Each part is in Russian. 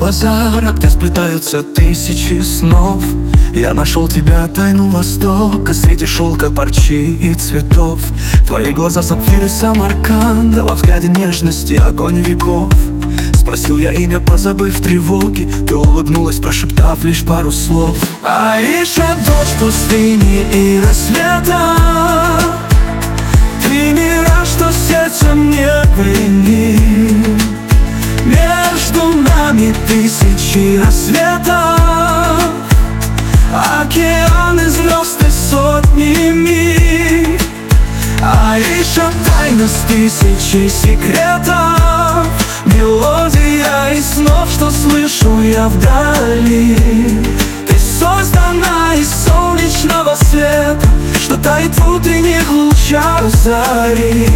глаза, где сплетаются тысячи снов. Я нашел тебя, тайну Востока, среди шелка, парчи и цветов. Твои глаза сапфиры Самарканда, во взгляде нежности огонь веков. Спросил я имя, позабыв тревоги, ты улыбнулась, прошептав лишь пару слов. Аиша, дочь пустыни и рассвета, ты мираж, что сердце мне пленит. Между нами тысячи рассветов, океаны звезд и сотни миль. Аиша, тайна с тысячей секретов, мелодия из снов, что слышу я вдали. Ты создана из солнечного света, что тает в утренних лучах зари.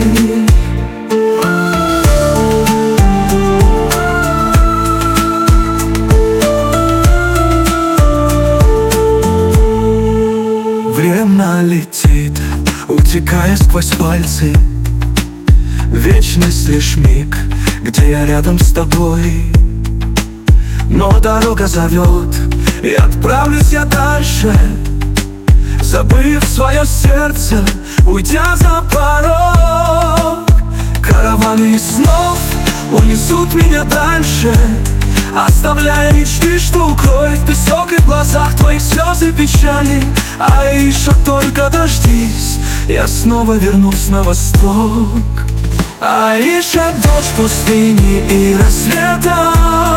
Время летит, утекая сквозь пальцы. Вечность лишь миг, где я рядом с тобой. Но дорога зовет, и отправлюсь я дальше, забыв свое сердце, уйдя за порог. Караваны снов унесут меня дальше, оставляя мечты, что укроет песок, и в глазах твоих слезы печали. Аиша, только дождись, я снова вернусь на восток. Аиша, дочь пустыни и рассвета,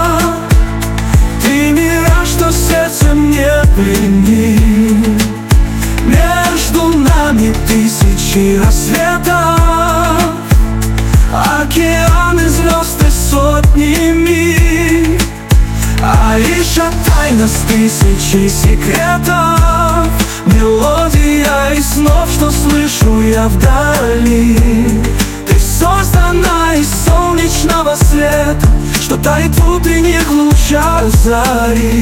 ты мираж, что сердце мне пленит. Между нами тысячи рассветов, океаны звезд и сотни миль. Аиша, тайна с тысячей секретов, мелодия из снов, что слышу я вдали. Ты создана из солнечного света, что тает в утренних лучах зари.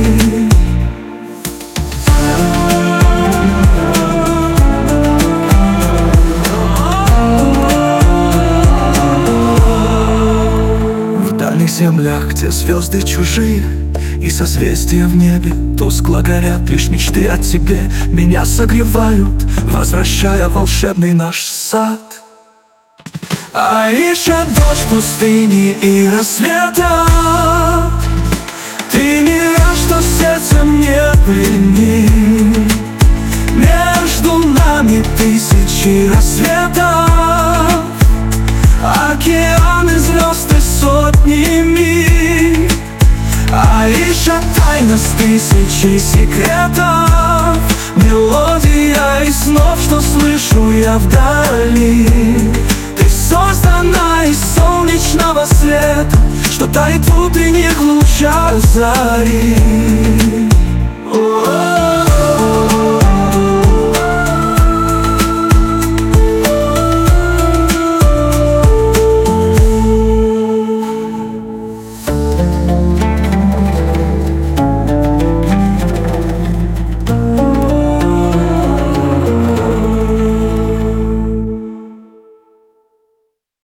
В дальних землях, где звезды чужие и созвездия в небе тускло горят, лишь мечты о тебе меня согревают, возвращая волшебный наш сад. Аиша, дочь пустыни и рассвета, ты мираж, что сердце мне пленит. Между нами тысячи рассветов, океаны звезд и сотни миль. Аиша, тайна с тысячей секретов, мелодия из снов, что слышу я вдали. Ты создана из солнечного света, что тает в утренних лучах зари.